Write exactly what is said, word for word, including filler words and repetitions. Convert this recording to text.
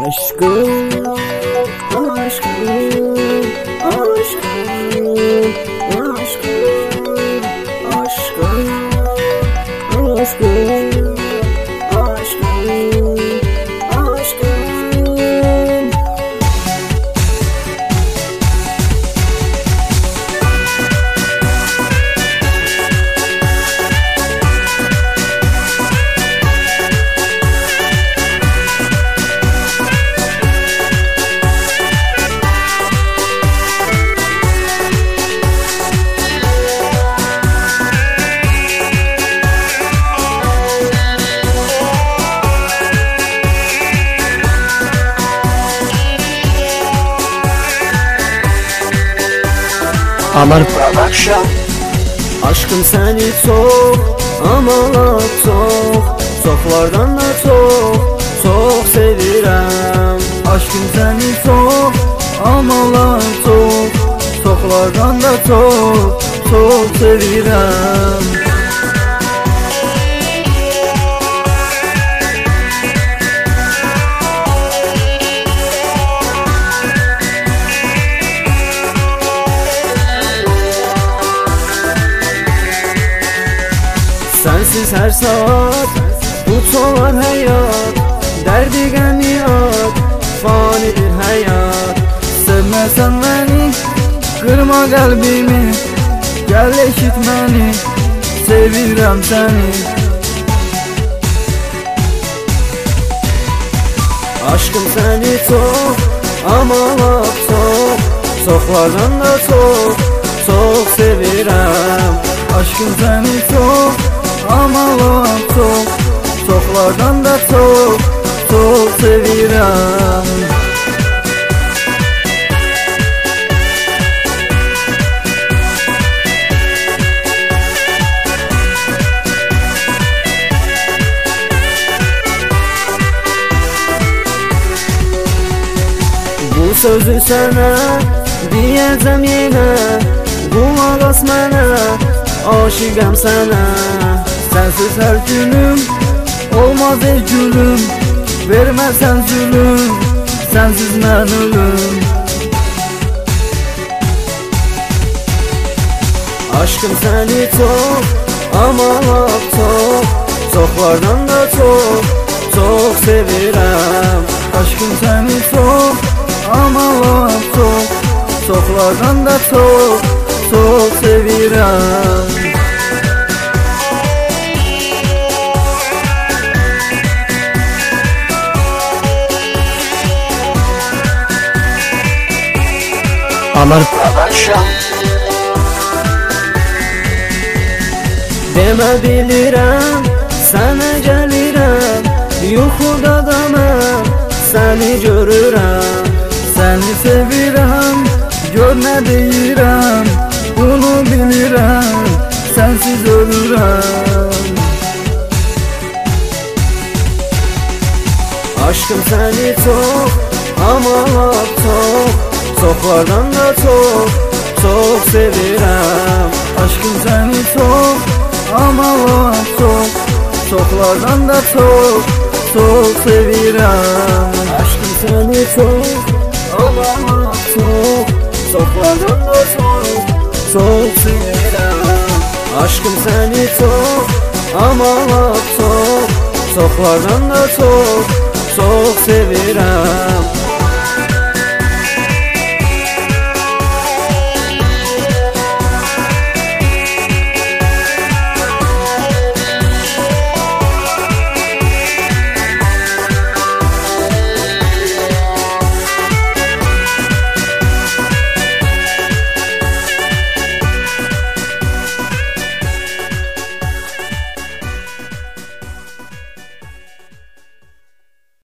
Aşkım, aşkım, aşkım, aşkım, aşkım, aşkım, aşkım, aşkım. Amar Production. Aşkım seni çok ama çok, çoklardan da çok, çok sevirəm. Aşkım seni çok ama çok, çoklardan da çok, çok sevirəm. Sensiz her saat uçular hayat, derdi qəmi at, fanidir hayat. Sevmesen beni, kırma kalbimi, gel eşit beni, sevirəm seni. Aşkım seni çok ama çok, çoklardan da çok, çok sevirəm. Aşkım seni çok ama çok, çoklardan da çok, çok sevirəm. Bu sözü sana diyeceğim yine, kulak as mənə, aşıqam sana. Sensiz her günüm olmaz ey gülüm, vermezsen zulüm, sensiz mən ölüm. Aşkım seni çok ama çok, çoklardan da çok, çok sevirəm. Aşkım seni çok ama çok, çoklardan da çok, çok sevirəm. Amar Production. Demə bilirəm, sənə gəlirəm, yuxuda da mən səni görürəm. Seni sevirəm, gör ne deyirəm, bunu bilirəm, sensiz ölürəm. Aşkım seni çok ama çok, çoklardan da çok, çok sevirəm. Aşkım seni çok ama çok, çoklardan da çok, çok sevirəm. Aşkım seni çok ama çok, çoklardan da çok, çok sevirəm. Aşkım seni çok ama çok, çoklardan da çok, çok sevirəm.